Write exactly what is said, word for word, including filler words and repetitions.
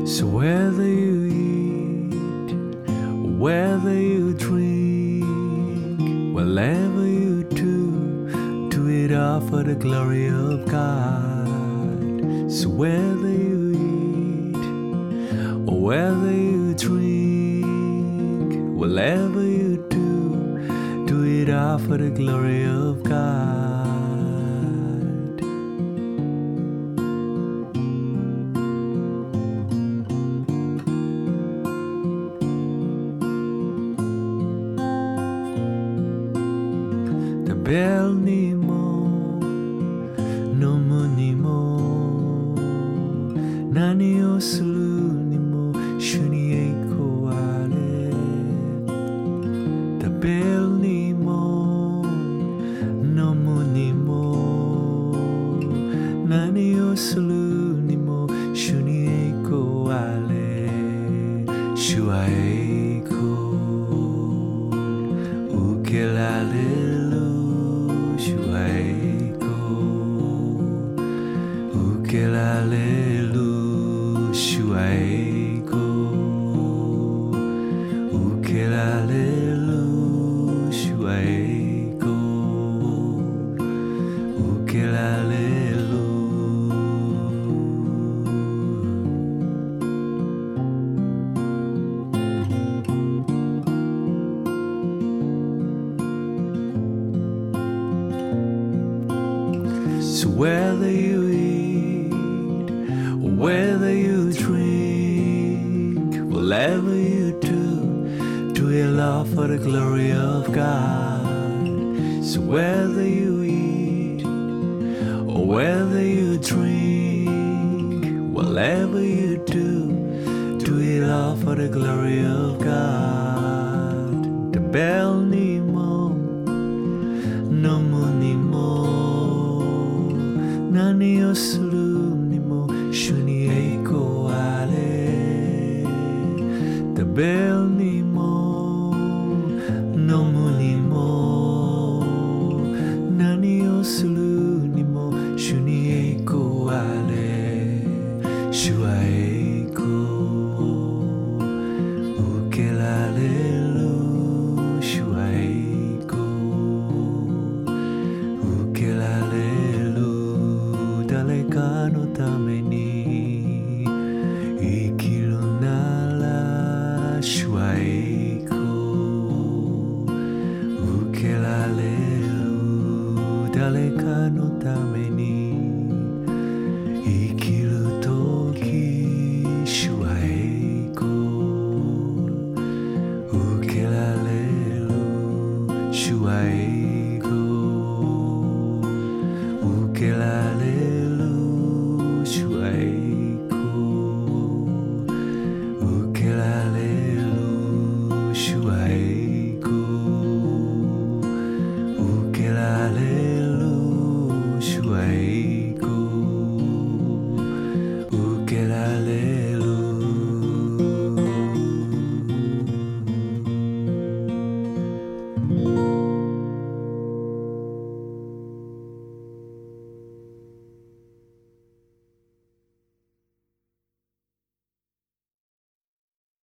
So whether you eat, whether you drink, whatever you do, do it all for the glory of God. So whether you eat, or whether you drink, whatever you do, do it all for the glory of God. 별 ni mo, nomu ni mo, nani o suru ni mo, shuni eiko are. The bell ni mo, nomu ni mo, nani o suru ni mo, shuni eiko are. Shua eiko, ukelale. Ukelale, shuaiko. Ukelale, shuaiko. Ukelale. So whether you eat, whether you drink, whatever you do, do it all for the glory of God. So whether you eat, or whether you drink, whatever you do, do it all for the glory of God. The bell ni mo, no mo ni mo, nani o su.